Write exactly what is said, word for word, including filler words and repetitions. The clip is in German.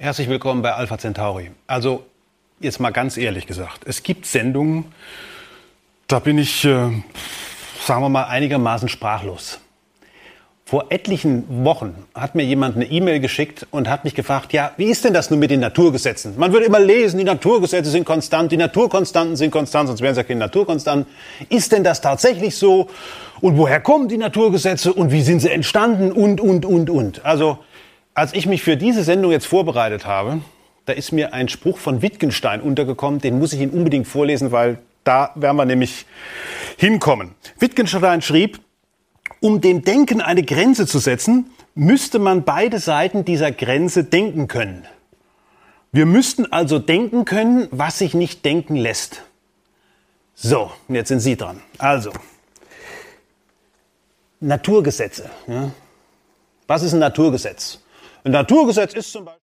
Herzlich willkommen bei Alpha Centauri. Also, jetzt mal ganz ehrlich gesagt, es gibt Sendungen, da bin ich, äh, sagen wir mal, einigermaßen sprachlos. Vor etlichen Wochen hat mir jemand eine E-Mail geschickt und hat mich gefragt, ja, wie ist denn das nun mit den Naturgesetzen? Man würde immer lesen, die Naturgesetze sind konstant, die Naturkonstanten sind konstant, sonst wären es ja keine Naturkonstanten. Ist denn das tatsächlich so? Und woher kommen die Naturgesetze und wie sind sie entstanden? Und, und, und, und. Also, als ich mich für diese Sendung jetzt vorbereitet habe, da ist mir ein Spruch von Wittgenstein untergekommen, den muss ich Ihnen unbedingt vorlesen, weil da werden wir nämlich hinkommen. Wittgenstein schrieb: Um dem Denken eine Grenze zu setzen, müsste man beide Seiten dieser Grenze denken können. Wir müssten also denken können, was sich nicht denken lässt. So, und jetzt sind Sie dran. Also, Naturgesetze. Ja. Was ist ein Naturgesetz? Ein Naturgesetz ist zum Beispiel